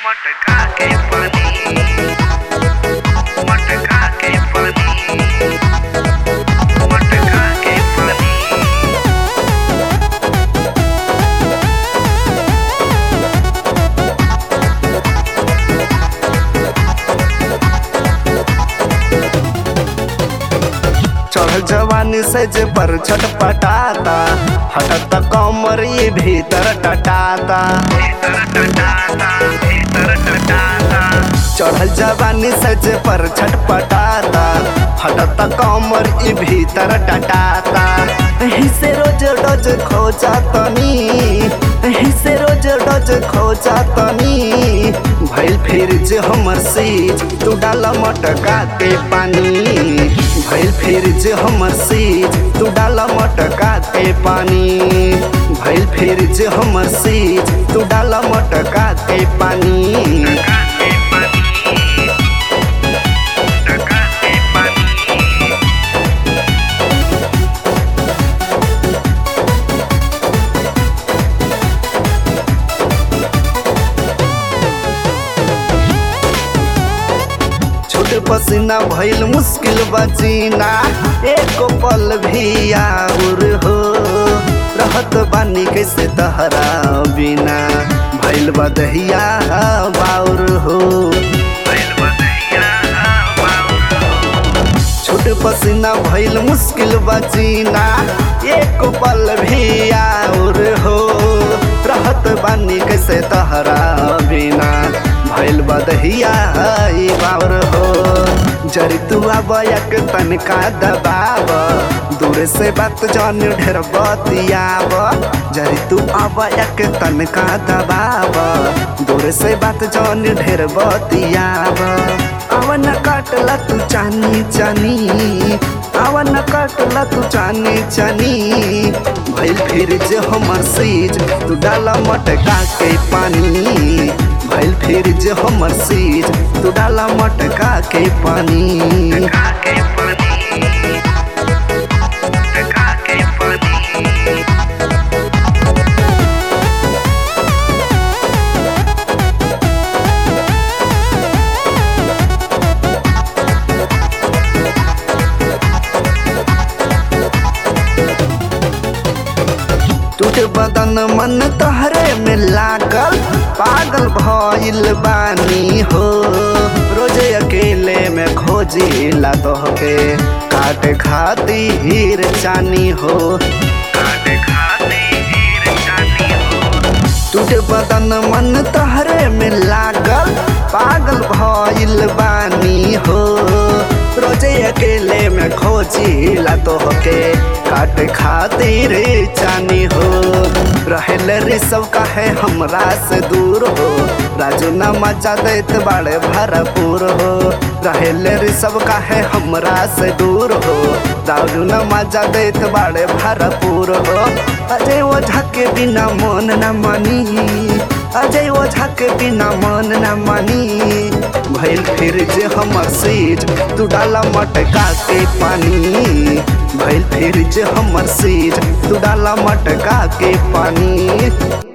मटका के पानी मटका के पानी मटका के पानी। चढ़ जवानी से जे पर छटपटाता हटत कमर ये भीतर टटाता। चढ़ल जवानी से जे पर छटपटाता हटत कमर ये भीतर टटाता। एही से रोज डोज खोजा तनी एही से रोज डोज खोजा तनी। भइल फिर जे हमर सीज तू डाला मटका के पानी। भइल फिर जे हमर सीज तू डाला मटका के पानी। भइल फिर जे हमर सीज तू डाला मटका के पानी। पसीना भइल मुश्किल बचीना एको पल भी आउर हो। रहत बानी कैसे तहरा बिना भइल बदहिया बाउर हो। छूट पसीना भइल मुश्किल बचीना एको पल भी आउर हो। रहत बानी कैसे तहरा बिना भइल बदहिया बाउर हो। जरी तू आबयक तनका दबाव दूर से बात जान ढेर बतियाव। जरी तू आबयक तनका दबाव दूर से बात जान ढेर बतियाव। अवन काटला तू चानी चानी अवन काटला तू चानी चानी। भइल फिर जे हमर सीज तू डाला मटका के पानी। भइल फिर जे हमर सीज तू डाला मटका के पानी। मटका के पानी मटका के पानी। टूटे बदन मन तहरे में लागल पागल भइल बानी हो। रोजे अकेले में खोजिला तोहके काटे खातिर चानी हो। काटे खातिर चानी हो। टूटे बदन मन तहरे में लागल पागल भइल बानी हो। रोजे अकेले में खोजिला तोहके काटे खातिर चानी हो। रहेल रे सब काहे हमरा से दूर हो। राजू न मजा देत बाड़े भरपूर हो। रहेल रे सब काहे हमरा से दूर हो। राजू न मजा देत बाड़े भरपूर हो। अजय ओझा के बिना मन न मानी अजय ओझा के बिना मन न मानी। भइल फिर जे हमर सीज तू डाला मटका के पानी। भइल फिर जे हमर सीज तू डाला मटका के पानी।